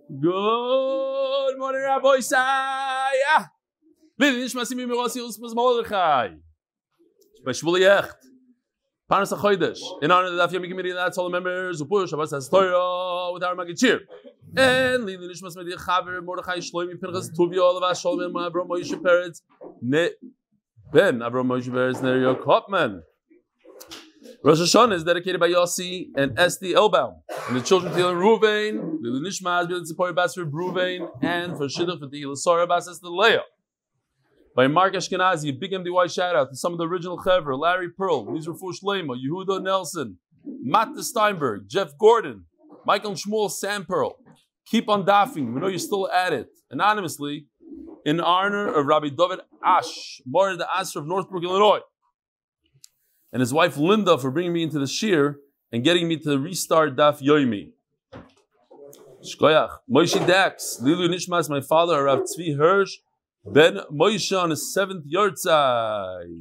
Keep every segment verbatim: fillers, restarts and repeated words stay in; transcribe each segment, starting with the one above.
Good morning, Rabbi Isai. Lili nishmas imi mirasi uspaz Mordechai. B'shvuli echt. Panas HaChodesh. In honor of the Daf Yomi committee, that's all the members who push Shabbos has Torah with our Magid Shir. And Lili nishmas Medi Chaver Mordechai Shloimi Pinchas Tuvia Olavas Sholem Avram Moshe Peretz Ne Ben Avram Moshe Peretz Nerio Kopman. Rosh Hashanah is dedicated by Yossi and Esti Elbaum, and the children of Ruvain, Lili Nishmas, Billy Tzipori Bas for Ruvain, and for Shidduch for the Ilasora Bas as the Leah. By Mark Ashkenazi, a big M D Y shout out to some of the original Chevra, Larry Pearl, Lisa Fush Lema, Yehuda Nelson, Matt Steinberg, Jeff Gordon, Michael Shmuel Sam Pearl. Keep on daffing, we know you're still at it. Anonymously, in honor of Rabbi David Ash, Morid the Asher of Northbrook, Illinois, and his wife Linda for bringing me into the shir and getting me to restart Daf Yomi. Shkoyach, Moshe Dax, Lilu Nishmas, my father, Rav Tzvi Hirsch, Ben Moshe on his seventh yahrzeit.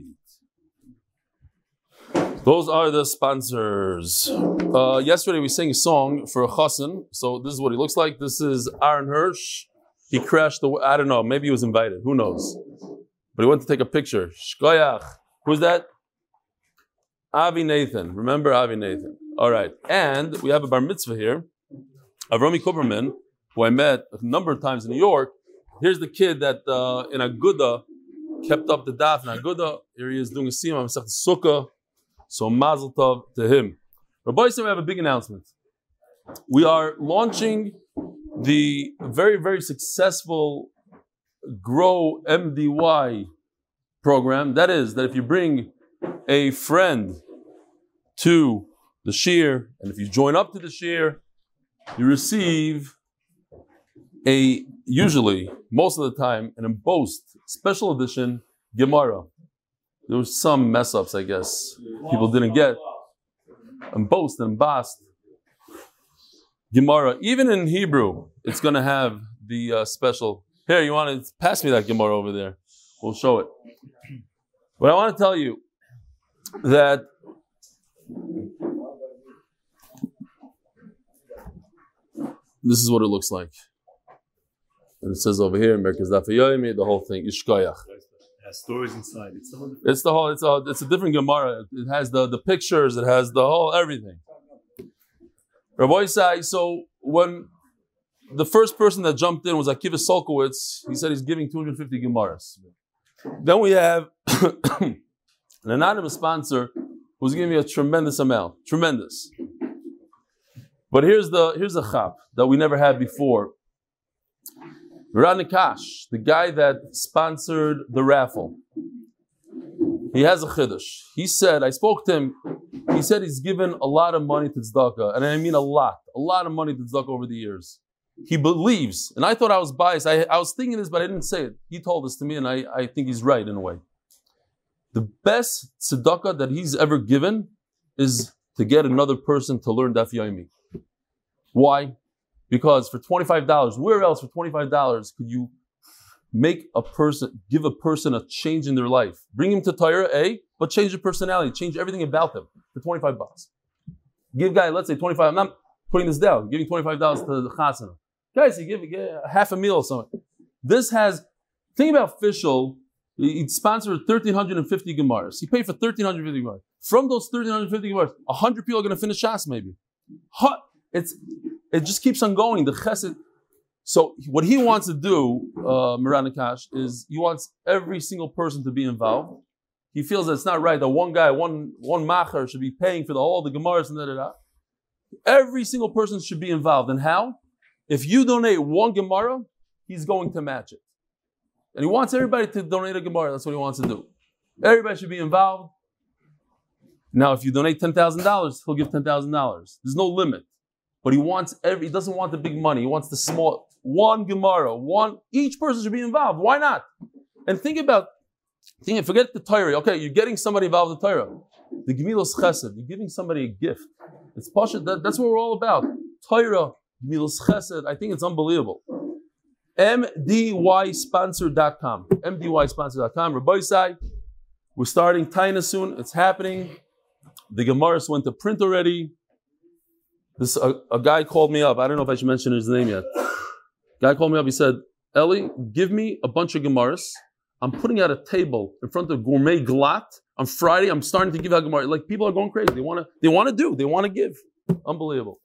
Those are the sponsors. Uh, yesterday we sang a song for a chassan, so this is what he looks like. This is Aaron Hirsch. He crashed the, I don't know, maybe he was invited, who knows. But he went to take a picture. Shkoyach, who's that? Avi Nathan. Remember Avi Nathan. All right. And we have a bar mitzvah here. Avromi Kuperman, who I met a number of times in New York. Here's the kid that uh, in Aguda kept up the daf in Aguda. Here he is doing a siyum on Masechet Sukkah. So mazel tov to him. Rabbi Yisrael, we have a big announcement. We are launching the very, very successful Grow M D Y program. That is, that if you bring a friend to the shir, and if you join up to the shir, you receive a, usually, most of the time, an embossed special edition Gemara. There was some mess ups, I guess, people didn't get. Embossed and embossed Gemara. Even in Hebrew, it's going to have the uh, special. Here, you want to pass me that Gemara over there? We'll show it. But I want to tell you that this is what it looks like. And it says over here, Merkez Daf Yomi, the whole thing, Ishkoyach. It has stories inside. It's the whole. It's the whole. It's a. It's a different Gemara. It has the, the pictures. It has the whole everything. Rabbi Yisai. So when the first person that jumped in was Akiva Solkowitz, he said he's giving two hundred fifty Gemaras. Then we have an anonymous sponsor who's giving me a tremendous amount, tremendous. But here's the here's the chap that we never had before. Ran Nakash, the guy that sponsored the raffle. He has a chiddush. He said, I spoke to him, he said he's given a lot of money to tzedakah, and I mean a lot, a lot of money to tzedakah over the years. He believes, and I thought I was biased, I, I was thinking this, but I didn't say it. He told this to me, and I, I think he's right in a way. The best tzedakah that he's ever given is to get another person to learn Daf Yomi. Why? Because for twenty-five dollars, where else for twenty-five dollars could you make a person, give a person a change in their life? Bring him to Torah, eh? But change their personality, change everything about them for twenty-five bucks. Give guy, let's say twenty-five, I'm not putting this down, giving twenty-five dollars to the chasana. Guys, you give, give half a meal or something. This has, think about Fishel, he sponsored one thousand three hundred fifty Gemaras. He paid for one thousand three hundred fifty Gemaras. From those one thousand three hundred fifty Gemaras, one hundred people are going to finish Shas maybe. It's, it just keeps on going, the chesed. So what he wants to do, uh, Miran Nakash, is he wants every single person to be involved. He feels that it's not right that one guy, one one macher should be paying for the, all the Gemaras and da da da. Every single person should be involved. And how? If you donate one Gemara, he's going to match it. And he wants everybody to donate a Gemara. That's what he wants to do. Everybody should be involved. Now, if you donate ten thousand dollars, he'll give ten thousand dollars. There's no limit. But he wants every, he doesn't want the big money. He wants the small, one Gemara, one, each person should be involved. Why not? And think about, think, forget the Torah. Okay, you're getting somebody involved with the Torah. The Gemilos Chesed, you're giving somebody a gift. It's Pasha, that, that's what we're all about. Torah, Gemilos Chesed, I think it's unbelievable. M D Y sponsor dot com. M D Y sponsor dot com. Rabbi Yisai, we're starting Taina soon. It's happening. The Gemaras went to print already. This a, a guy called me up. I don't know if I should mention his name yet. Guy called me up. He said, Eli, give me a bunch of Gemaras. I'm putting out a table in front of Gourmet Glatt. On Friday, I'm starting to give out Gemara. Like, people are going crazy. They want to They want to do. They want to give. Unbelievable.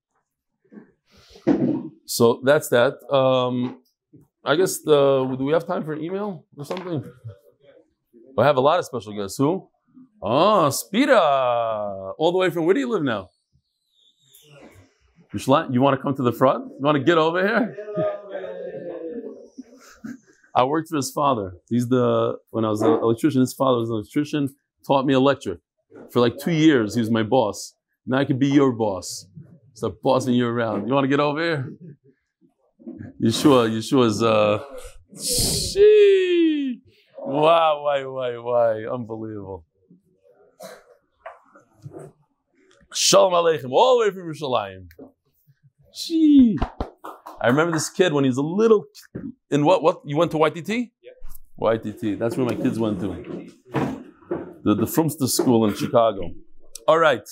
So that's that. Um, I guess, the, do we have time for an email or something? I have a lot of special guests. Who? Oh, Spira. All the way from, where do you live now? You want to come to the front? You want to get over here? I worked for his father. He's the, when I was an electrician, his father was an electrician, taught me electric. For like two years, he was my boss. Now I can be your boss. Start bossing you around. You want to get over here? Yeshua, Yeshua's, uh, shee. Wow, why, why, why. Unbelievable. Shalom Aleichem, all the way from Yerushalayim. Gee. I remember this kid when he was a little, in what, what, you went to Y T T? Yeah. Y T T, that's where my kids went to. The, the Frumster School in Chicago. All right.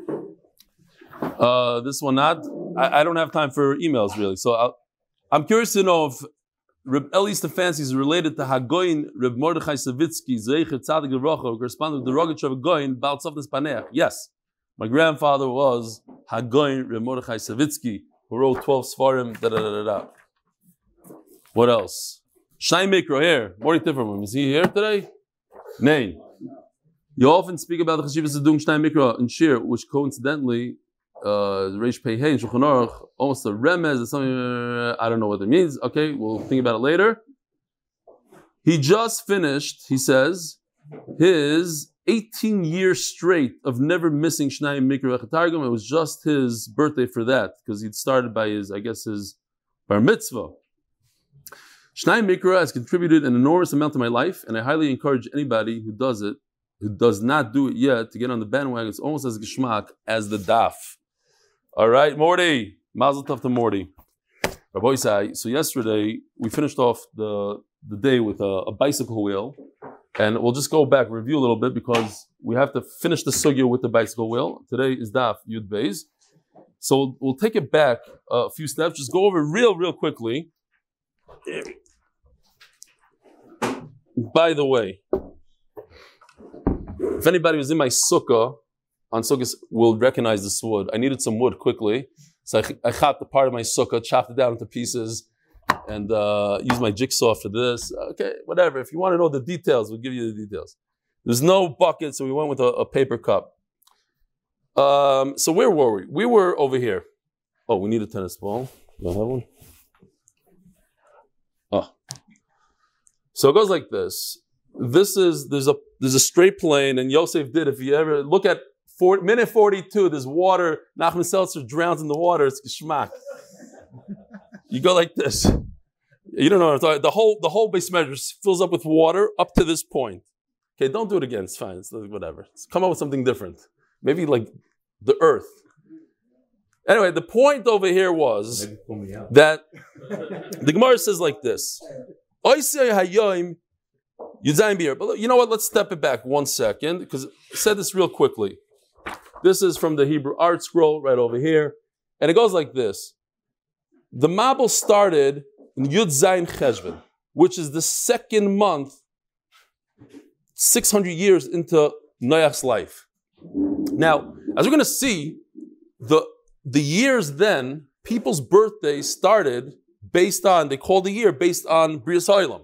Uh, this one not, I, I don't have time for emails really, so I'll, I'm curious to know if Reb Eli Stefanski is related to Hagoyin Reb Mordechai Savitsky, Zeicher Tzadik Lerocha, who corresponded with the Rogatsh of Hagoyin, Baal Tzofnes Paneach. Yes, my grandfather was Hagoyin Reb Mordechai Savitsky, who wrote twelve Sfarim, da da da da. What else? Shnai Mikro here. Morty Tifferman. Is he here today? Nay. You often speak about the Chashivas of doing Shnai Mikro in Shir, which coincidentally, uh, Reish Pei Hey in Shulchan Aruch, almost a remez, something, uh, I don't know what it means. Okay, we'll think about it later. He just finished, he says, his eighteen years straight of never missing Shnai Mikra Targum. It was just his birthday for that, because he'd started by his, I guess, his bar mitzvah. Shnai Mikra has contributed an enormous amount to my life, and I highly encourage anybody who does it, who does not do it yet, to get on the bandwagon. It's almost as geschmack as the daf. All right, Morty. Mazel tov to Morty. Rabbi Isai, so yesterday we finished off the, the day with a, a bicycle wheel. And we'll just go back, review a little bit, because we have to finish the sugya with the bicycle wheel. Today is Daf Yud Beis. So we'll, we'll take it back a few steps, just go over real, real quickly. By the way, if anybody was in my sukkah, on sukkahs will recognize this wood. I needed some wood quickly, so I, I chopped the part of my sukkah, chopped it down into pieces, and uh, use my jigsaw for this. Okay, whatever. If you want to know the details, we'll give you the details. There's no bucket, so we went with a, a paper cup. Um, so where were we? We were over here. Oh, we need a tennis ball. Do I have one? Oh. So it goes like this. This is, there's a there's a straight plane, and Yosef did, if you ever look at four, minute forty-two, there's water. Nachman Seltzer drowns in the water. It's geschmack. You go like this. You don't know what I'm talking about. The whole, the whole base measure fills up with water up to this point. Okay, don't do it again. It's fine. It's whatever. Let's come up with something different. Maybe like the earth. Anyway, the point over here was that the Gemara says like this. But you know what? Let's step it back one second, because I said this real quickly. This is from the Hebrew Art Scroll right over here. And it goes like this. The Mabul started in Yud Zayin Cheshvan, which is the second month, six hundred years into Noach's life. Now, as we're going to see, the, the years then, people's birthdays started based on, they called the year based on Brias Olam.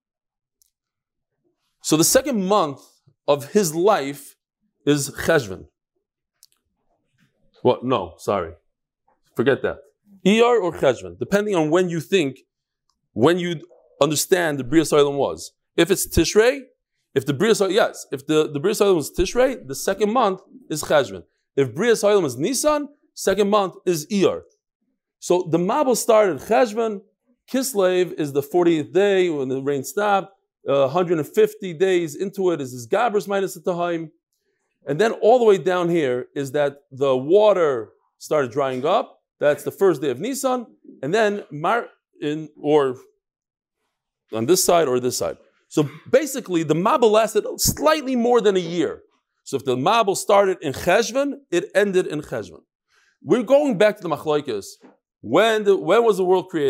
So the second month of his life is Cheshvan. What? No, sorry. Forget that. Iyar or Cheshvan, depending on when you think, when you understand the Brias Olam was. If it's Tishrei, if the Brias Olam, yes, if the, the Brias Olam was Tishrei, the second month is Cheshvan. If Brias Olam is Nisan, second month is Iyar. So the Mabul started Cheshvan, Kislev is the fortieth day when the rain stopped, uh, one hundred fifty days into it is his Gabras minus the Tahaim. And then all the way down here is that the water started drying up. That's the first day of Nisan, and then Mar in or on this side or this side. So basically, the Mabul lasted slightly more than a year. So if the Mabul started in Cheshvan, it ended in Cheshvan. We're going back to the Machlokes. When the, when was the world created?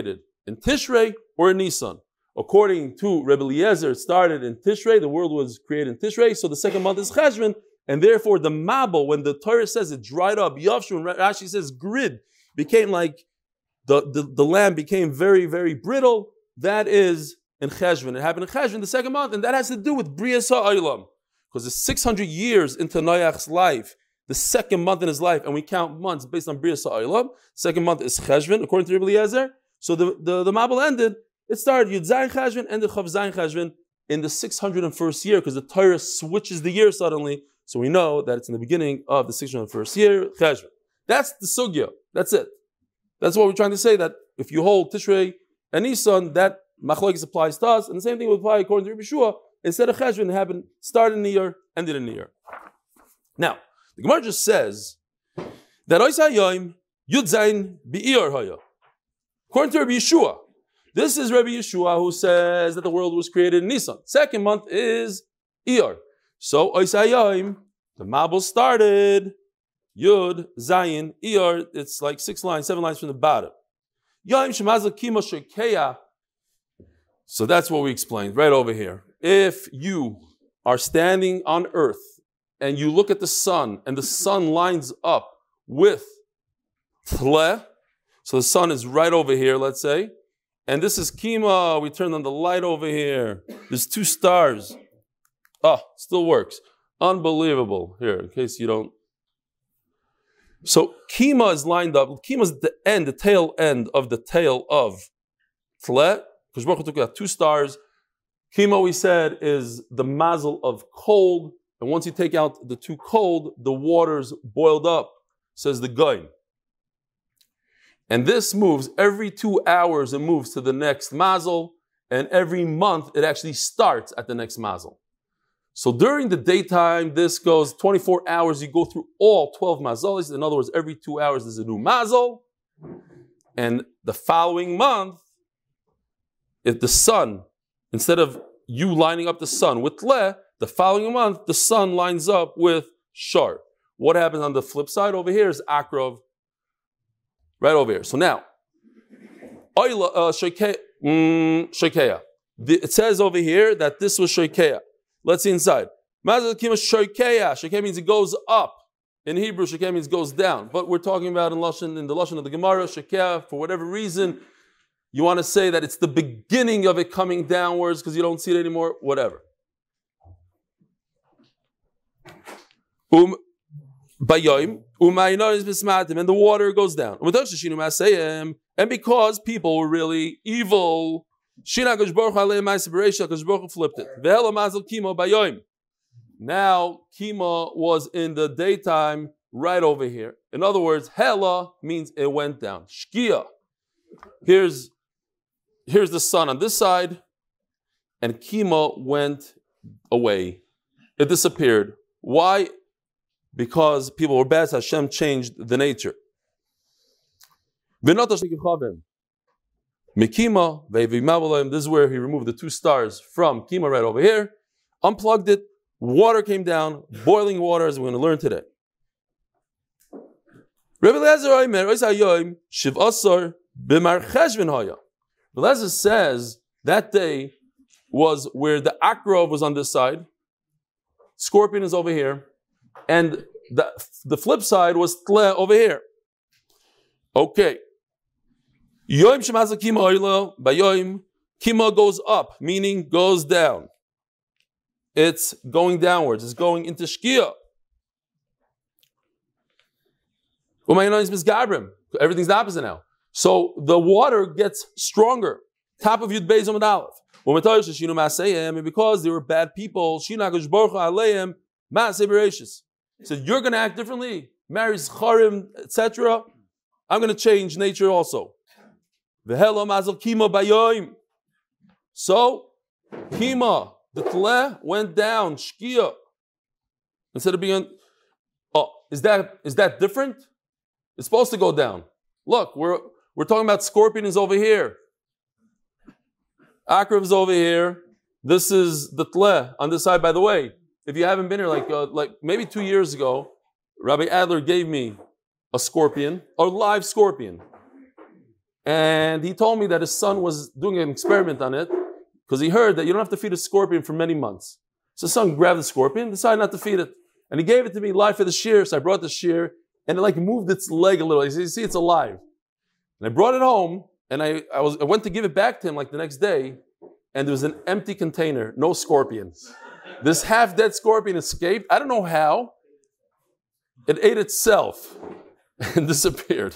in Tishrei or in Nisan. According to Rebbe Eliezer, it started in Tishrei. The world was created in Tishrei, so the second month is Cheshvan, and therefore the Mabel, when the Torah says it dried up, Yavshu, and Rashi says grid, became like, the, the, the land became very, very brittle. That is in Cheshvan. It happened in Cheshvan, the second month, and that has to do with Brias HaOlam. Because it's six hundred years into Noach's life, the second month in his life, and we count months based on Brias HaOlam. Second month is Cheshvan, according to Rebbe Eliezer. So the, the, the Mabel ended. It started Yud Zayin Cheshvan, ended Chav Zayin Cheshvan in the six hundred first year, because the Torah switches the year suddenly. So we know that it's in the beginning of the six hundred first year, Cheshvan. That's the sugya. That's it. That's what we're trying to say, that if you hold Tishrei and Nisan, that machlokes applies to us, and the same thing would apply according to Rebbe Yeshua. Instead of Cheshvan, it happened, started in the year, ended in the year. Now, the Gemara just says that Ois HaYom Yud Zayin Be'iyar Haya. According to Rebbe Yeshua, this is Rebbe Yeshua who says that the world was created in Nisan. Second month is Iyar. So Ois HaYom, the Mabel started Yud Zayin Iyar. It's like six lines, seven lines from the bottom. Yom Shemazal Kimo Shekeya. So that's what we explained right over here. If you are standing on earth and you look at the sun and the sun lines up with Tle, so the sun is right over here, let's say, and this is Kima, we turned on the light over here. There's two stars. Oh, still works. Unbelievable. Here, in case you don't. So Kima is lined up. Kima is the end, the tail end of the tail of Tle. Because Baruch Hu took out two stars. Kima, we said, is the mazel of cold. And once you take out the two cold, the water's boiled up, says the Goyim. And this moves every two hours, it moves to the next mazel. And every month, it actually starts at the next mazel. So during the daytime, this goes twenty-four hours. You go through all twelve mazolis. In other words, every two hours, there's a new mazel. And the following month, if the sun, instead of you lining up the sun with Le, the following month, the sun lines up with Shar. What happens on the flip side over here is Akrov, right over here. So now, Shekeya. It says over here that this was Shekeya. Let's see inside. Shekeya. Shekeya means it goes up. In Hebrew, Shekeya means goes down. But we're talking about in Lashon, in the Lashon of the Gemara, Shekeya, for whatever reason, you want to say that it's the beginning of it coming downwards because you don't see it anymore, whatever. Um, Bayoim, and the water goes down. And because people were really evil, flipped it. Now, Kima was in the daytime right over here. In other words, Hela means it went down. Shkia. Here's, here's the sun on this side, and Kima went away. It disappeared. Why? Because people were bad, Hashem changed the nature. Mikima, this is where he removed the two stars from Kima right over here, unplugged it, water came down, boiling water, as we're going to learn today. Rebbe Eliezer says that day was where the Akrov was on this side, Scorpion is over here, and the, the flip side was Tle over here. Okay. Yom Shemazal Kima Oila, Bayoim, Kima goes up, meaning goes down. It's going downwards, it's going into Shkia. Everything's the opposite now. So the water gets stronger. Top of Yud Beis Amud Aleph. And because they were bad people, so you're going to act differently, marry Zcharim, et cetera. I'm going to change nature also. So Kima, the Tle went down, Shkia. Instead of being, oh, is that is that different? It's supposed to go down. Look, we're we're talking about Scorpion is over here. Akrav is over here. This is the Tle on this side. By the way, if you haven't been here, like uh, like maybe two years ago, Rabbi Adler gave me a scorpion, a live scorpion. And he told me that his son was doing an experiment on it because he heard that you don't have to feed a scorpion for many months. So his son grabbed the scorpion, decided not to feed it. And he gave it to me live for the shear. So I brought the shear and it like moved its leg a little. You see, it's alive. And I brought it home and I, I, was, I went to give it back to him like the next day. And there was an empty container, no scorpions. This half-dead scorpion escaped. I don't know how. It ate itself and disappeared.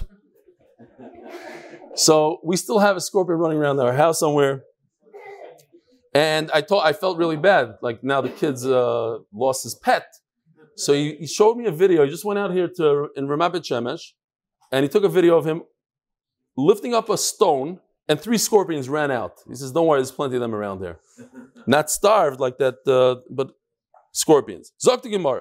So we still have a scorpion running around our house somewhere. And I thought I felt really bad. Like now the kid's uh, lost his pet. So he, he showed me a video. He just went out here to in Ramat Beit Shemesh, and he took a video of him lifting up a stone, and three scorpions ran out. He says, "Don't worry, there's plenty of them around there. Not starved like that, uh, but scorpions." Zok the Gemara.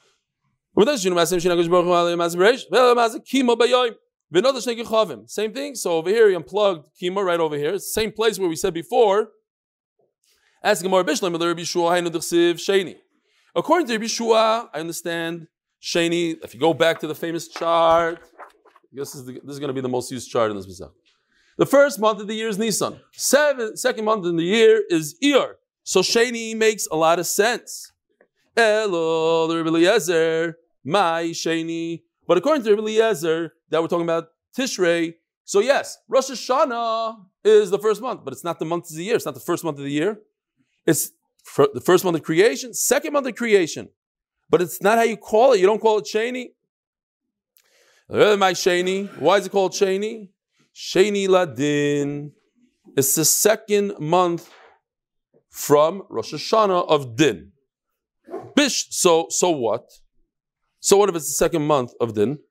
Same thing. So over here, he unplugged Kima right over here. It's the same place where we said before. As Gemara Bishlam, Rabbi Shua, Sheni. According to Rabbi Shua, I understand Sheni. If you go back to the famous chart, this is the, this is going to be the most used chart in this Masech. The first month of the year is Nisan. Seven, second month in the year is Iyar. So Sheni makes a lot of sense. Elo, the Rabbi Eliezer, my Sheni. But according to Rabbi Eliezer, that we're talking about Tishrei. So yes, Rosh Hashanah is the first month, but it's not the month of the year. It's not the first month of the year. It's the first month of creation, second month of creation. But it's not how you call it. You don't call it Sheni. My Sheni. Why is it called Sheni? Sheni Ladin. It's the second month from Rosh Hashanah of Din. Bish. So, so what? So what if it's the second month of Din?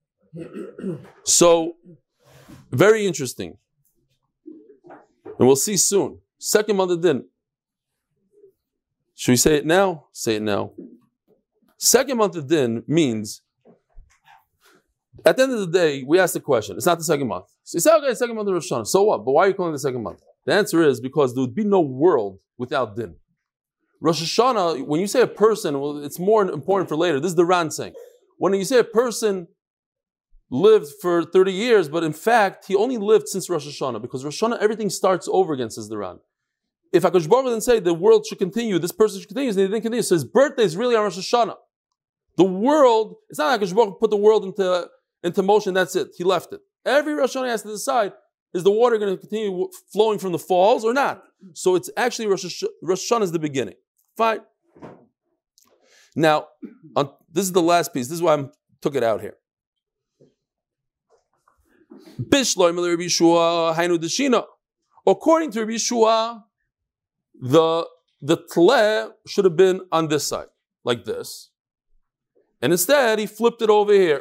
So, very interesting. And we'll see soon. Second month of Din. Should we say it now? Say it now. Second month of Din means, at the end of the day, we ask the question. It's not the second month. So you say, okay, second month of Rosh Hashanah. So what? But why are you calling it the second month? The answer is because there would be no world without Din. Rosh Hashanah, when you say a person, well, it's more important for later. This is the Ran saying. When you say a person lived for thirty years, but in fact, he only lived since Rosh Hashanah, because Rosh Hashanah, everything starts over again, says the Ran. If HaKadosh Baruch Hu didn't say the world should continue, this person should continue, they didn't continue. So his birthday is really on Rosh Hashanah. The world, it's not like HaKadosh Baruch Hu put the world into, into motion, that's it. He left it. Every Rosh Hashanah has to decide, is the water going to continue flowing from the falls or not? So it's actually Rosh Hashanah, Rosh Hashanah is the beginning. Fine. Now, on, this is the last piece. This is why I took it out here. According to Rabbi Shua, the, the tle should have been on this side, like this. And instead, he flipped it over here.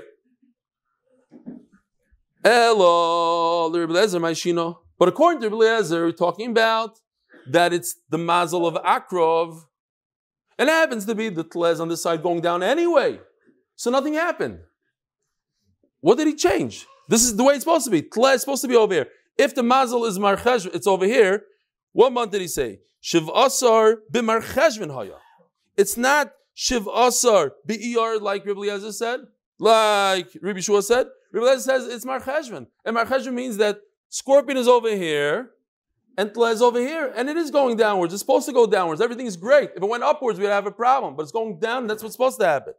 Elo, but according to Rabbi Eliezer, we're talking about that it's the mazel of Akrov, and it happens to be the tle on this side going down anyway. So nothing happened. What did he change? This is the way it's supposed to be. Tle is supposed to be over here. If the mazel is marchesh, it's over here. What month did he say? Shiv asar b'marcheshvin haya. It's not shiv asar b'iyar like Rabbi Eliezer said, like Rabbi Shua said. Rabbi Eliezer says it's marcheshvin, and marcheshvin means that scorpion is over here and tle is over here, and it is going downwards. It's supposed to go downwards. Everything is great. If it went upwards, we'd have a problem, but it's going down. That's what's supposed to happen.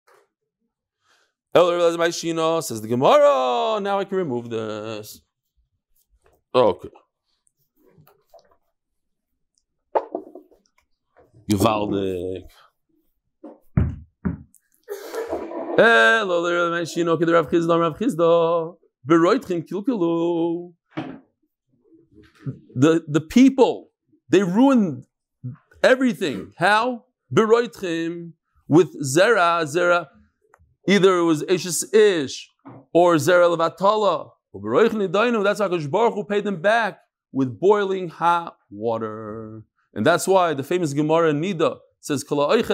Says the Gemara. Now I can remove this. Okay. Gewaldig. Hello there, Mashino. Kid Rav Chizda, Rav Chizda. Beroitchim kilkulu. The the people, they ruined everything. How? Beroitchim with zera, zera. Either it was Eshes Ish or zera levatala. That's how HaKadosh Baruch Hu paid them back with boiling hot water. And that's why the famous Gemara in Nida says, go to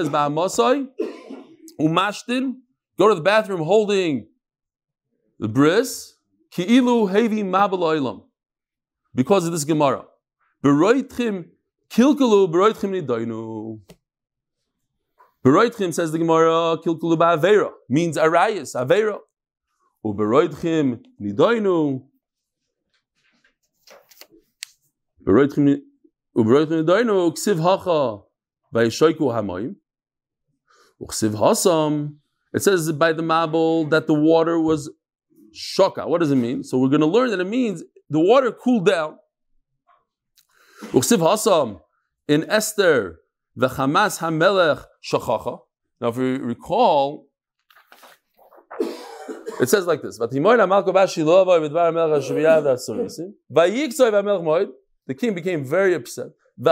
the bathroom holding the bris, ki'ilu hevi mabel oilam. Because of this Gemara. Beroitchim kilkulu, beroitchim nidainu. Beroitchim, says the Gemara, kilkulu ba'aveira, means arayis, aveira. Uberoitchim nidainu. It says by the Mabul that the water was shoka. What does it mean? So we're going to learn that it means the water cooled down. In Esther, the Hamas Hamelech Shachacha. Now, if you recall, it says like this: The king became very upset.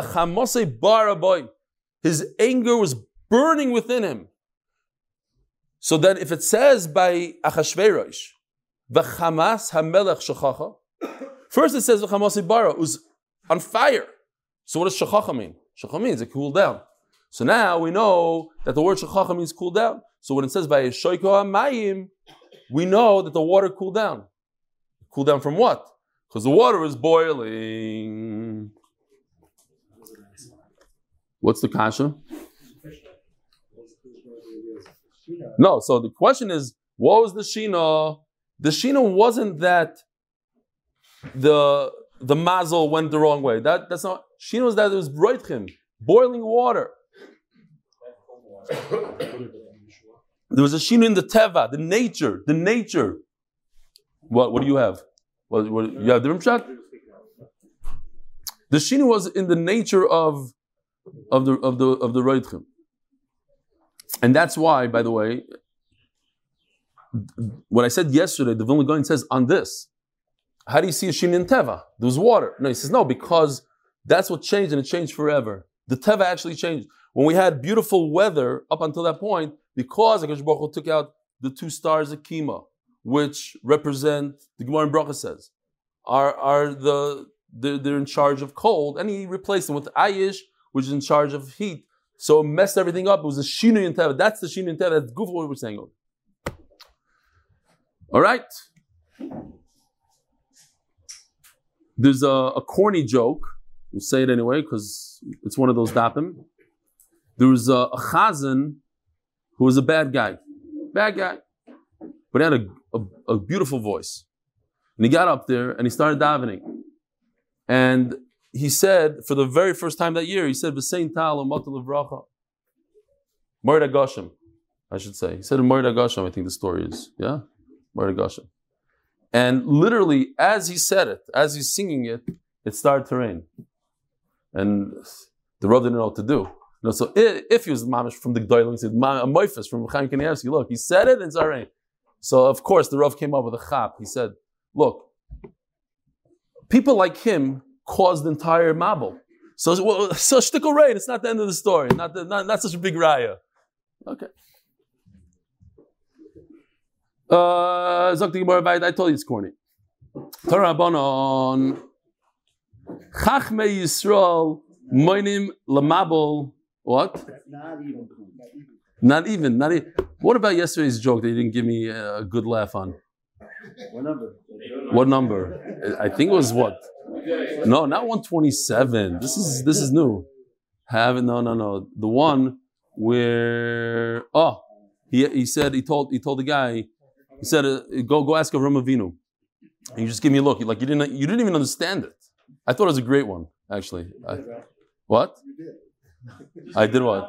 His anger was burning within him. So then, if it says by Achashverosh, the Hamas Hamelech Shachacha, first it says the Hamas Bara was on fire. So what does Shachacha mean? Shachacha means it cooled down. So now we know that the word Shachacha means cool down. So when it says by Shoiko HaMayim, we know that the water cooled down. Cooled down from what? Because the water is boiling. What's the kasha? No, so the question is, what was the Shina? The Shina wasn't that the the mazel went the wrong way. That that's not Shina was that it was broitchim, boiling water. There was a Shina in the teva, the nature, the nature. What what do you have? What, what you have different shot? The Shina was in the nature of of the of the of the roitchim. And that's why, by the way, what I said yesterday, the Vilna Gaon says on this, how do you see a Shin in Teva? There was water. No, he says no, because that's what changed, and it changed forever. The Teva actually changed. When we had beautiful weather up until that point, because HaKadosh Baruch Hu took out the two stars of Kima, which represent, the Gemara in Bracha says, are, are the, they're, they're in charge of cold, and he replaced them with Ayish, which is in charge of heat. So it messed everything up. It was a Shinu in Teva. That's the Shinu in Teva. That's good for what we're saying. All right. There's a, a corny joke. We'll say it anyway because it's one of those dapim. There was a, a chazan who was a bad guy. Bad guy. But he had a, a, a beautiful voice. And he got up there and he started davening. And he said, for the very first time that year, he said, V'sein tal u'matal uvracha. Moed HaGoshem, I should say. He said in Moed HaGoshem, I think the story is. Yeah? Moed HaGoshem. And literally, as he said it, as he's singing it, it started to rain. And the Rav didn't know what to do. You know, so if he was mamish from the Gdolim, he said, a moifus from Chaim Kanievsky, look, he said it and it started raining. So of course, the Rav came up with a chap. He said, look, people like him caused the entire Mabul. So, well, so shtickle rain, it's not the end of the story. Not, the, not, not such a big raya. Okay. Uh, I told you it's corny. Torah Rabbanon. Chachmei Yisrael moinim lamabul. What? Not even. Not even. Not even. What about yesterday's joke that you didn't give me a good laugh on? What number? What number? I think it was what? No, not one twenty-seven. This is this is new. Have it? No, no, no. The one where oh, he he said he told he told the guy he said uh, go go ask Avram Avinu. And you just give me a look. Like you didn't you didn't even understand it. I thought it was a great one actually. I, what? I did what?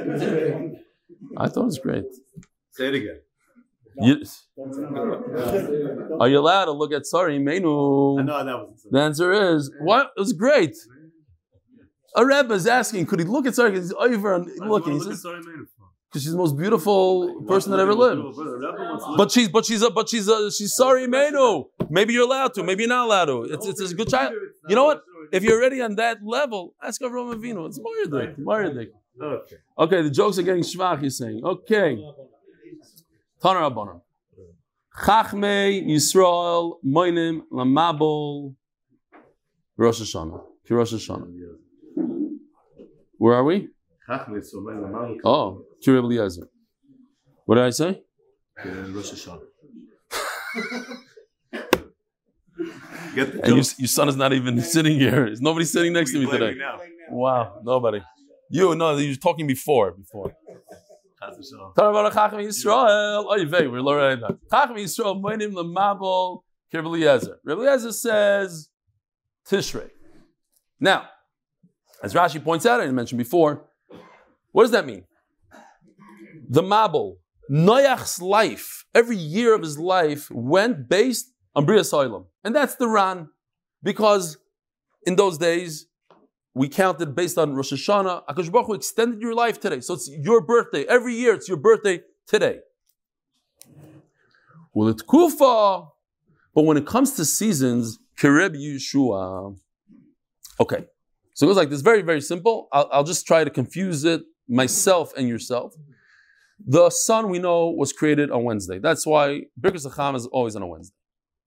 I thought it was great. Say it again. You, are you allowed to look at Sorry Menu? No, that wasn't so. The answer is what? It was great. A Rebbe is asking, could he look at Sorry? He's over and looking. He says, because she's the most beautiful person that ever lived. But she's, but she's, a, but she's, a, she's Sorry Menu. Maybe you're allowed to. Maybe you're not allowed to. It's, it's a good child. You know what? If you're already on that level, ask Avram Avinu. It's Moedik. Moedik. Okay. Okay. The jokes are getting shvach. You're saying, okay. Tana Rabbanan. Chachmei Yisrael Moinim Lamabul Rosh Hashanah. Rosh Hashanah. Where are we? Chachmei Yisrael Moinim Lamabul. Oh, Kiri Eliezer. What did I say? Rosh Hashanah. Get the and you, your son is not even sitting here. There's nobody sitting next to me today. Now? Wow, nobody. You no, you were talking before. Before. We're learning that. Chachmei Yisrael moinim lemabel Kiri Eliezer. Rabbi Eliezer says Tishrei. Now, as Rashi points out, I mentioned before, what does that mean? The Mabul, Noach's life, every year of his life went based on Bria Soilam. And that's the Ran. Because in those days, we counted based on Rosh Hashanah. HaKadosh Baruch Hu extended your life today. So it's your birthday. Every year it's your birthday today. Well, it's Kufa. But when it comes to seasons, Kereb Yeshua. Okay. So it goes like this, very, very simple. I'll, I'll just try to confuse it, myself and yourself. The sun, we know, was created on Wednesday. That's why Birkas Hacham is always on a Wednesday.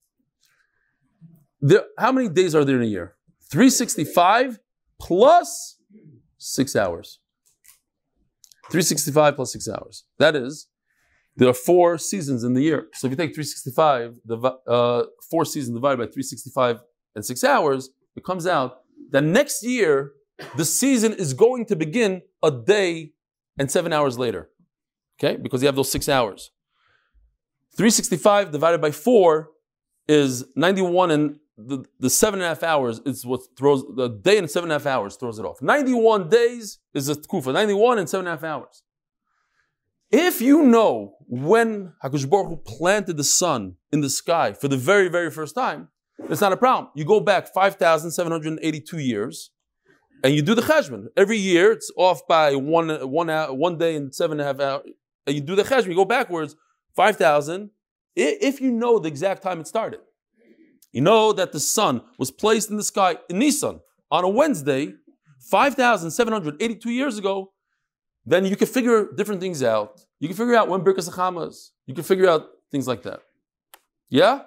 There, how many days are there in a year? three hundred sixty-five plus six hours. three hundred sixty-five plus six hours. That is, there are four seasons in the year. So if you take three hundred sixty-five, the uh, four seasons divided by three hundred sixty-five and six hours, it comes out that next year, the season is going to begin a day and seven hours later. Okay? Because you have those six hours. three hundred sixty-five divided by four is ninety-one, and the, the seven and a half hours is what throws, the day and seven and a half hours throws it off. ninety-one days is a tkufa, ninety-one and seven and a half hours. If you know when HaKadosh Baruch Hu planted the sun in the sky for the very, very first time, it's not a problem. You go back five thousand seven hundred eighty-two years, and you do the cheshbon. Every year, it's off by one, one, hour, one day and seven and a half hours. And you do the cheshbon, you go backwards, five thousand, if you know the exact time it started. You know that the sun was placed in the sky in Nisan on a Wednesday, five thousand seven hundred eighty-two years ago, then you can figure different things out. You can figure out when Birkas Hacham is. You can figure out things like that. Yeah?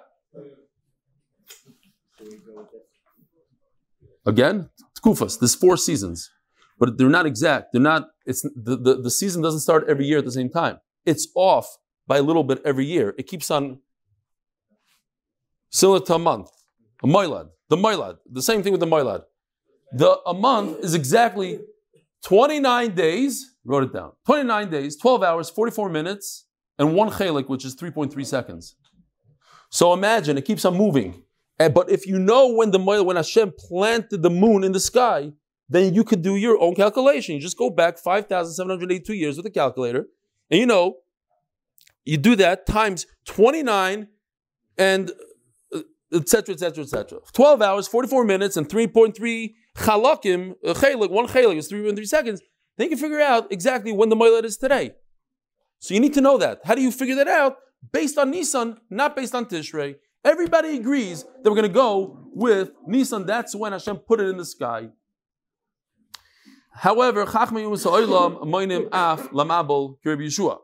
Again, Tkufas, there's four seasons. But they're not exact. They're not, it's the, the, the season doesn't start every year at the same time. It's off by a little bit every year. It keeps on similar to a month. A moilad. The moilad. The same thing with the moilad. The a month is exactly twenty-nine days, wrote it down. twenty-nine days, twelve hours, forty-four minutes, and one chelik, which is three point three seconds. So imagine, it keeps on moving. And, but if you know when the when Hashem planted the moon in the sky, then you could do your own calculation. You just go back five thousand seven hundred eighty-two years with a calculator, and you know, you do that times twenty-nine and et cetera, et cetera, et cetera. twelve hours, forty-four minutes, and three point three chalakim, uh, chelik, one chelik is three point three seconds. Then you can figure out exactly when the moilad is today. So you need to know that. How do you figure that out? Based on Nisan, not based on Tishrei. Everybody agrees that we're going to go with Nisan. That's when Hashem put it in the sky. However, Chachmei Yom Sa'olam Amoinim Af Lamabel Kirib Yeshua.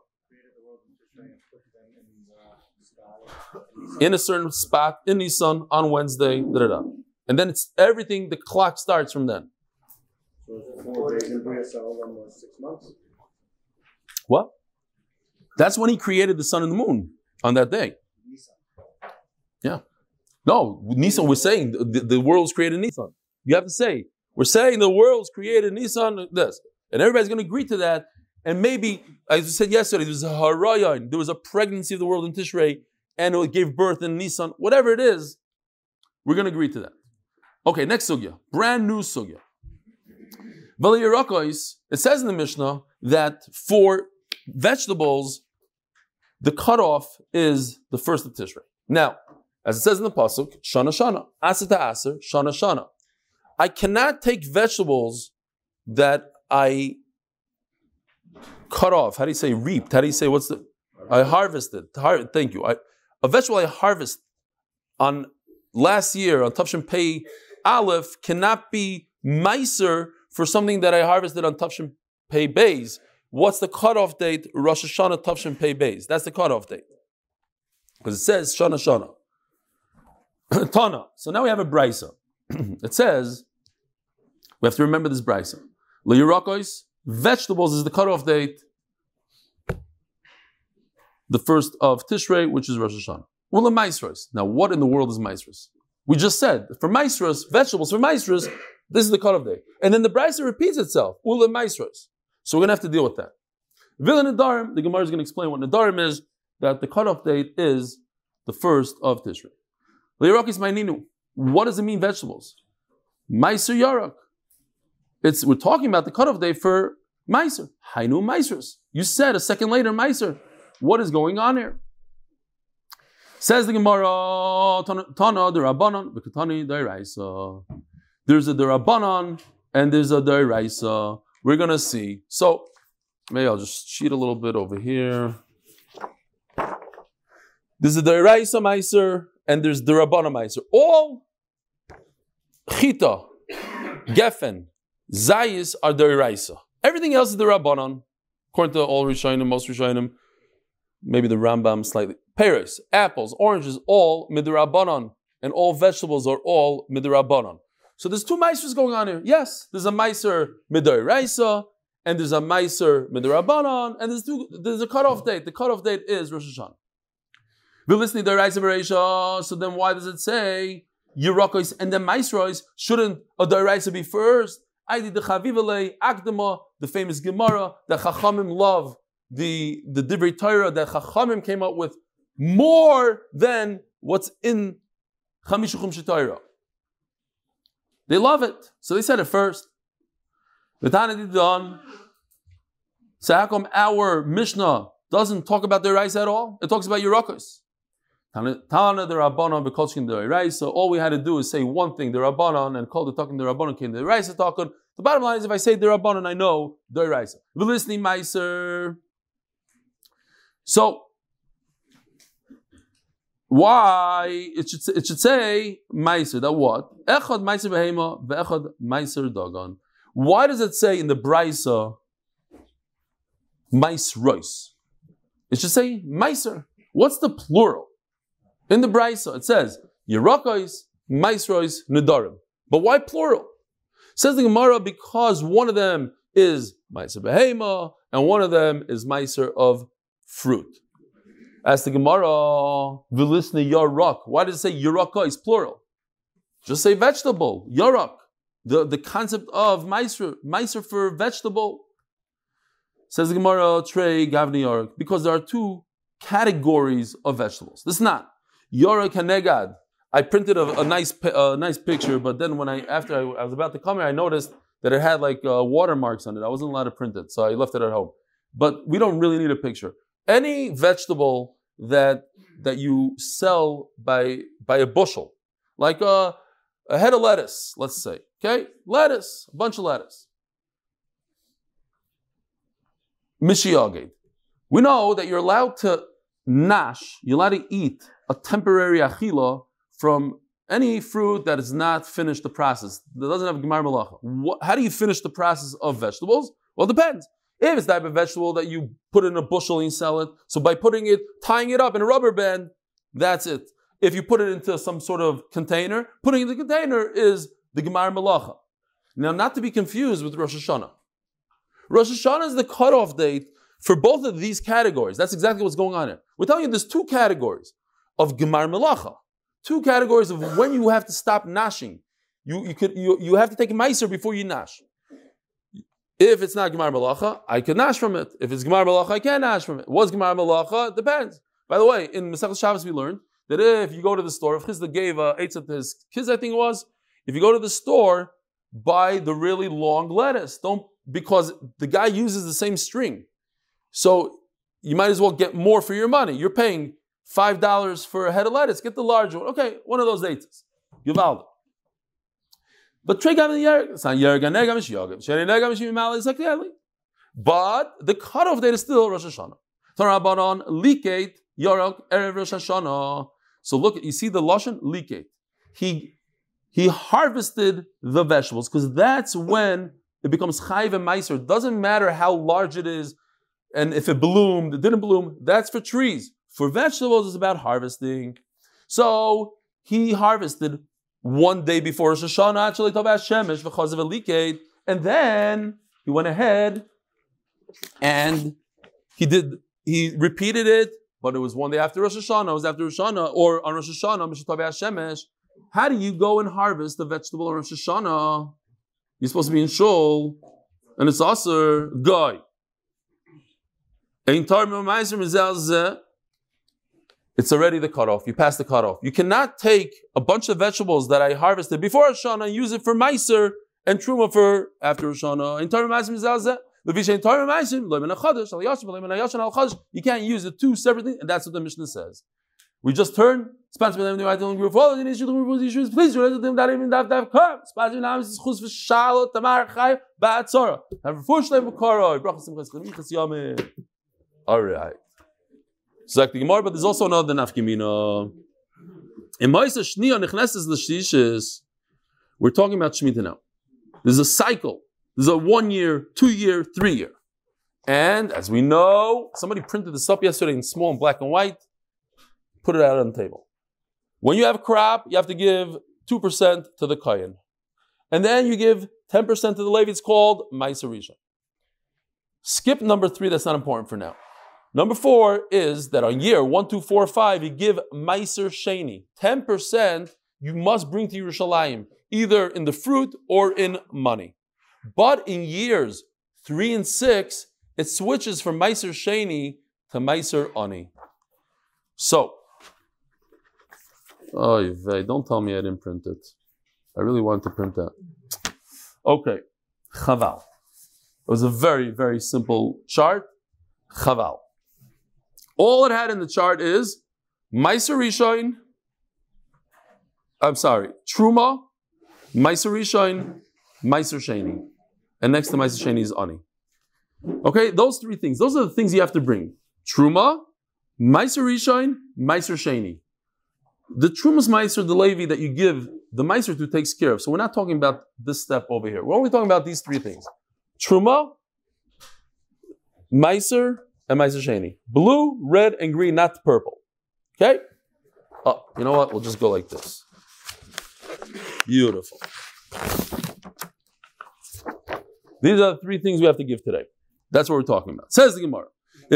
In a certain spot in Nisan on Wednesday, da, da, da. And then it's everything. The clock starts from then. So four days in Bria Sa'olam was six months. What? That's when he created the sun and the moon on that day. Yeah. No, Nisan, we're saying the, the world was created in Nisan. You have to say, we're saying the world was created in Nisan, this. And everybody's going to agree to that. And maybe, as we said yesterday, there was a harayan, there was a pregnancy of the world in Tishrei, and it gave birth in Nisan. Whatever it is, we're going to agree to that. Okay, next sugya. Brand new sugya. It says in the Mishnah that for vegetables, the cutoff is the first of Tishrei. Now, as it says in the pasuk, Shana Shana, Aser to Aser, Shana Shana. I cannot take vegetables that I cut off. How do you say reaped? How do you say what's the? I harvested. Har- thank you. I, a vegetable I harvest on last year on Tavshin Pei Aleph cannot be meiser for something that I harvested on Tavshin Pei Beis. What's the cutoff date? Rosh Hashanah Tavshin Pei Beis. That's the cutoff date. Because it says Shana Shana. Tana. So now we have a brisa. It says, we have to remember this brisa. Le'yirakos, vegetables is the cutoff date, the first of Tishrei, which is Rosh Hashanah. Well, the maisros. Now, what in the world is maisros? We just said, for maisros, vegetables for maisros, this is the cutoff date. And then the brisa repeats itself. Well, the maisros. So we're going to have to deal with that. Vila Nadarim, the Gemara is going to explain what Nadarim is, that the cutoff date is the first of Tishrei. Le'yirakos ma'ininu. What does it mean, vegetables? Meiser Yarak. It's we're talking about the cutoff day for Meiser. Hainu Meisers. You said a second later Meiser. What is going on here? Says the Gemara, Tana the Rabbanon, V'Katani Da'iraisa. There's a Da'Rabbanon and there's a Da'iraisa. We're gonna see. So maybe I'll just cheat a little bit over here. There's a Da'iraisa Meiser and there's the Rabbanon Meiser. All Chita, Geffen, Zayis are Da'iraisa. Everything else is the Rabbanon. According to all Rishonim, most Rishonim, maybe the Rambam slightly. Pears, apples, oranges, all Midrabanon. And all vegetables are all Midrabanon. So there's two Meisers going on here. Yes, there's a Meiser Midraisa, and there's a Meiser Midrabanon, and there's two, there's a cutoff date. The cutoff date is Rosh Hashanah. We're listening to Da'iraisa Bereisha, so then why does it say Yerakos and then Meisros? Shouldn't a Da'iraisa be first? I did the Chavivale, Akdama, the famous Gemara, that Chachamim love, the, the Divrei Torah that Chachamim came up with more than what's in Chamisha Chumshei Torah. They love it. So they said it first. The Tana did done. So how come our Mishnah doesn't talk about the Da'iraisa at all? It talks about Yerakos. Tana the Rabbanon b'kolshkin the Da'iraisa. All we had to do is say one thing, the Rabbanon, and call the talking the Rabbanon came the Da'iraisa talking. The bottom line is, if I say the Rabbanon, I know the Da'iraisa. We're listening, Meiser. So why it should it should say Meiser? That what? Echad Meiser behema ve'echad Meiser dagan. Why does it say in the Brisa Meisros? It should say Meiser. What's the plural? In the Brisa, it says Yerakos, Meisros, Nedarim. But why plural? Says the Gemara, because one of them is Meiser behema and one of them is Meiser of fruit. As the Gemara, Vilisne Yarak. Why does it say Yerakos plural? Just say vegetable, Yarak. The, the concept of Meiser, Meiser for vegetable. Says the Gemara, Trey Gavni Yarak, because there are two categories of vegetables. This is not Yarak Hanegad. I printed a, a nice a nice picture, but then when I after I, I was about to come here, I noticed that it had like uh, watermarks on it. I wasn't allowed to print it, so I left it at home. But we don't really need a picture. Any vegetable that that you sell by by a bushel, like a, a head of lettuce, let's say, okay, lettuce, a bunch of lettuce. Mishiyaged. We know that you're allowed to nash, you're allowed to eat a temporary achila from any fruit that is not finished the process, that doesn't have gemar malacha. What, how do you finish the process of vegetables? Well, it depends. If it's the type of vegetable that you put in a bushel and you sell it, so by putting it, tying it up in a rubber band, that's it. If you put it into some sort of container, putting it in the container is the gemar malacha. Now, not to be confused with Rosh Hashanah. Rosh Hashanah is the cutoff date for both of these categories. That's exactly what's going on here. We're telling you there's two categories of gemar malacha. Two categories of when you have to stop nashing. You, you, could, you, you have to take a meiser before you nash. If it's not gemar malacha, I can nash from it. If it's gemar malacha, I can't nash from it. What's gemar malacha? It depends. By the way, in Masechus Shabbos we learned that if you go to the store, if Chizda gave uh, eight to his kids, I think it was, if you go to the store, buy the really long lettuce. Don't, because the guy uses the same string. So you might as well get more for your money. You're paying five dollars for a head of lettuce. Get the large one. Okay, one of those dates. Givaldi. But but the cutoff date is still Rosh Hashanah. So look, you see the lashon liket. He he harvested the vegetables because that's when it becomes chayv and meiser. It doesn't matter how large it is, and if it bloomed, it didn't bloom. That's for trees. For vegetables, it's about harvesting. So he harvested one day before Rosh Hashanah, actually, Shemesh, because of a liket, and then he went ahead and he did. He repeated it, but it was one day after Rosh Hashanah. It was after Rosh Hashanah, or on Rosh Hashanah, Shemesh. How do you go and harvest the vegetable on Rosh Hashanah? You're supposed to be in shul, and it's also guy. It's It's already the cutoff. You pass the cutoff. You cannot take a bunch of vegetables that I harvested before Rosh Hashanah and use it for Meiser and Truma for after Rosh Hashanah. You can't use the two separate things, and that's what the Mishnah says. We just turn. Please, the Gemara, but there's also another nafkimina. In Ma'aser Shniya Nechneses L'Shishis, we're talking about Shemitah now. There's a cycle. There's a one year, two year, three year. And as we know, somebody printed this up yesterday in small and black and white, put it out on the table. When you have a crop, you have to give two percent to the Kohen. And then you give ten percent to the Levi. It's called Ma'aser Rishon. Skip number three, that's not important for now. Number four is that on year one, two, four, five, you give Ma'aser Sheni. ten percent you must bring to Yerushalayim, either in the fruit or in money. But in years three and six, it switches from Ma'aser Sheni to Ma'aser Ani. So, oh, don't tell me I didn't print it. I really wanted to print that. Okay, Chaval. It was a very, very simple chart. Chaval. All it had in the chart is Ma'aser Rishon, I'm sorry, Truma, Ma'aser Rishon, Ma'aser Sheni. And next to Ma'aser Sheni is Ani. Okay, those three things. Those are the things you have to bring. Truma, Ma'aser Rishon, Ma'aser Sheni. The Truma's Ma'aser, the Levi that you give the Ma'aser to takes care of. So we're not talking about this step over here. We're only talking about these three things. Truma, Ma'aser, and Ma'aser Sheni. Blue, red, and green, not purple. Okay? Oh, you know what? We'll just go like this. Beautiful. These are the three things we have to give today. That's what we're talking about. Says the Gemara.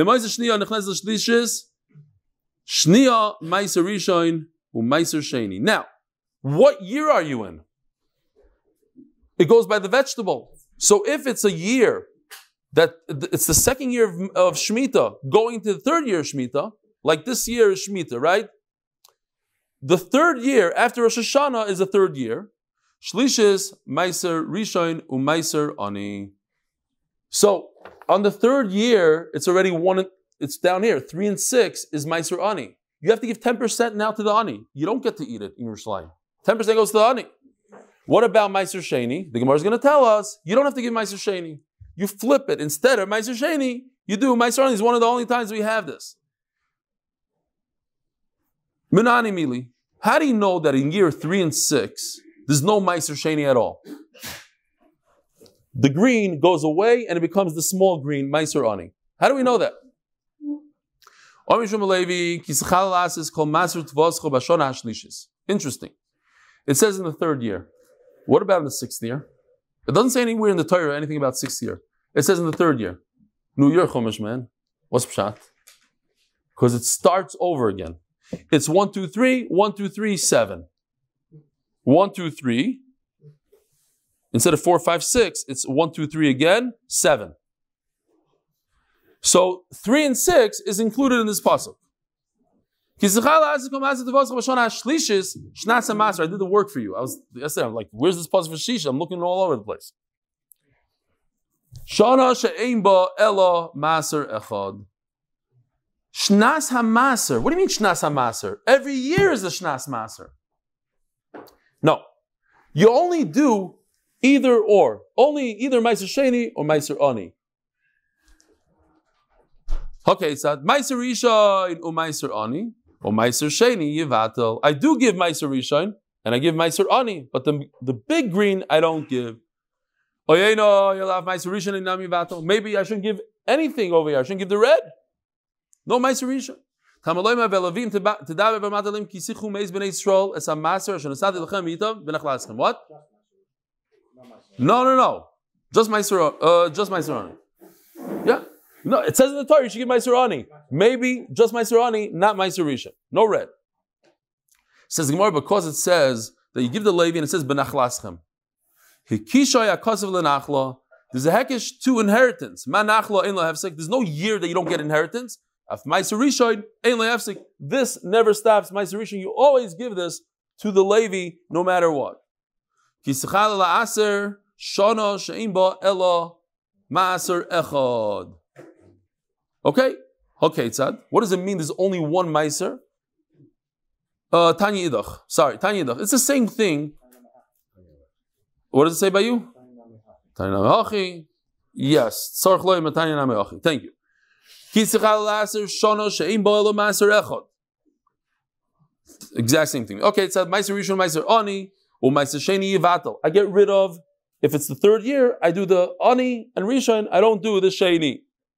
Shniya Ma'aser Rishon u'Ma'aser Sheni. Now, what year are you in? It goes by the vegetable. So if it's a year that it's the second year of, of Shemitah going to the third year of Shemitah, like this year is Shemitah, right? The third year after Rosh Hashanah is the third year. Shlishis Ma'aser Rishon u'Ma'aser Ani. So on the third year, it's already one. It's down here. Three and six is Ma'aser Ani. You have to give ten percent now to the Ani. You don't get to eat it in Yerushalayim. ten percent goes to the Ani. What about Ma'aser Sheni? The Gemara is going to tell us you don't have to give Ma'aser Sheni. You flip it. Instead of Ma'aser Sheni, you do Ma'aser Ani. It's one of the only times we have this. Minani Mili. How do you know that in year three and six, there's no Ma'aser Sheni at all? The green goes away and it becomes the small green, Ma'aser Ani. How do we know that? Interesting. It says in the third year. What about in the sixth year? It doesn't say anywhere in the Torah anything about sixth year. It says in the third year. New year Chumash, man. What's pshat? Because it starts over again. It's one, two, three, one, two, three, seven. One, two, three. Instead of four, five, six, it's one, two, three again, seven. So three and six is included in this pasuk. I did the work for you. I was yesterday. I'm like, where's this pasuk for Shisha? I'm looking all over the place. Shana she'ein ba ela maser echad. Shnas hamaser. What do you mean shnas hamaser? Every year is a shnas maser. No, you only do either or. Only either Ma'aser Sheni or Ma'aser Ani. Okay, it's that Ma'aser Rishon or Ma'aser Ani or Ma'aser Sheni Yivatel. I do give Ma'aser Rishon and I give Ma'aser Ani, but the, the big green I don't give. Oyeno, you'll have Ma'aser Rishon and Nam Yivatel. Maybe I shouldn't give anything over here. I shouldn't give the red. No Ma'aser Rishon. What? No, no, no. Just Ma'aser, uh, just Ma'aser Ani. Yeah. No, it says in the Torah you should give Ma'aser Ani. Maybe just Ma'aser Ani, not Ma'aser Rishon. No red. It says the Gemara because it says that you give the Levi and it says Benachlaschem. Hikishay akasav lenachla. There's a hekesh to inheritance. Manachla in la hefsek. There's no year that you don't get inheritance. This never stops. Ma'aser Rishon, you always give this to the Levi no matter what. Okay? Okay, Tzad. What does it mean there's only one Ma'aser? Uh, Tanya Idach. Sorry, Tanya Idach. It's the same thing. What does it say by you? Tanya Namehachi. Yes. Thank you. Exact same thing. Okay, it said Ma'aser Rishon, Ma'aser Ani, or Ma'aser Sheni Yivatel. I get rid of, if it's the third year, I do the Ani and Rishon, I don't do the Sheni.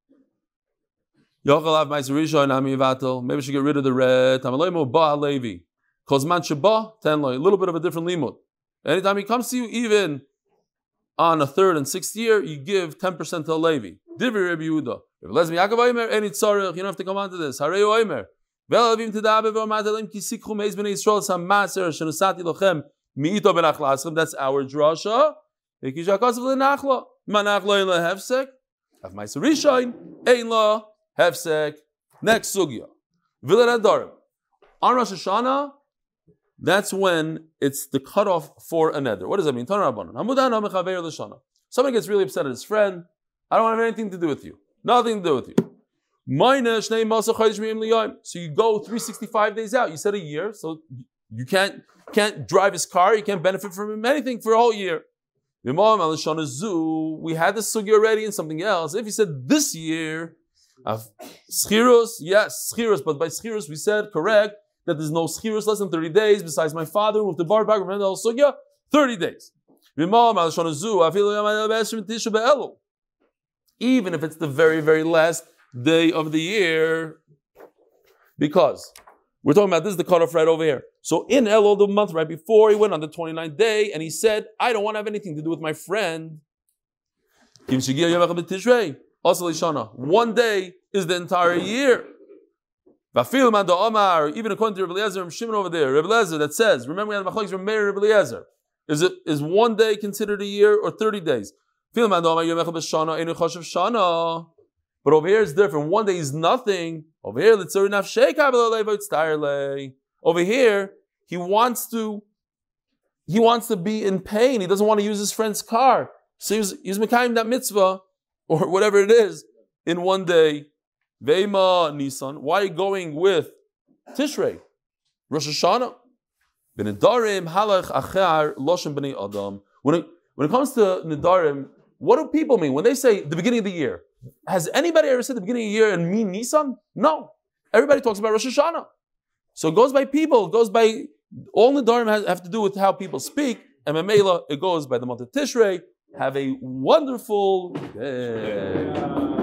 Yochel Ma'aser Rishon, Ami Yivatel. Maybe I should get rid of the red. Tamaloimo Ba Levi. Kozman Sheba, ten loy. A little bit of a different limud. Anytime he comes to you, even on a third and sixth year, you give ten percent to a Levi. Divri Rabbi Yehuda. If let's me Yaakov Omer, any tzarech, you don't have to come on to this. Harei Omer. Ve'alavim tedabe ve'omadalim ki sikhu meiz b'nei Yisrael sam maser shenusati lochem mi'ito benachla. That's our drasha. Ikisha kasav le'nachla. Manachla in lehefsek. Av Ma'aser Rishon ein la hefsek. Next sugya. V'ler adarim. On Rosh Hashanah, that's when it's the cutoff for a neder. What does that mean? Somebody gets really upset at his friend. I don't have anything to do with you. Nothing to do with you. So you go three hundred sixty-five days out. You said a year, so you can't, can't drive his car. You can't benefit from him anything for a whole year. We had this sugi already and something else. If you said this year, schirus, yes, schirus, but by schirus we said correct that there's no schirus less than thirty days. Besides my father, with the bar back from the sugya, thirty days. Even if it's the very, very last day of the year, because we're talking about this is the cutoff right over here. So in Elul, the month right before, he went on the twenty-ninth day and he said, I don't want to have anything to do with my friend. One day is the entire year. Even according to Rebbe Eliezer and Shimon over there, Rebbe Eliezer that says, remember we had Machlokes from Meir Rebbe Eliezer. Is it is one day considered a year or thirty days? But over here it's different. One day is nothing. Over here, over here, he wants to he wants to be in pain. He doesn't want to use his friend's car. So he's he's mekayim that mitzvah, or whatever it is, in one day. Veima Nisan. Why are you going with Tishrei? Rosh Hashanah. B'nedarim halach achar loshem b'nei adam. When it when it comes to nedarim, what do people mean when they say the beginning of the year? Has anybody ever said the beginning of the year and mean Nisan? No. Everybody talks about Rosh Hashanah. So it goes by people. It goes by all nedarim has have to do with how people speak. And Memela, it goes by the month of Tishrei. Have a wonderful day.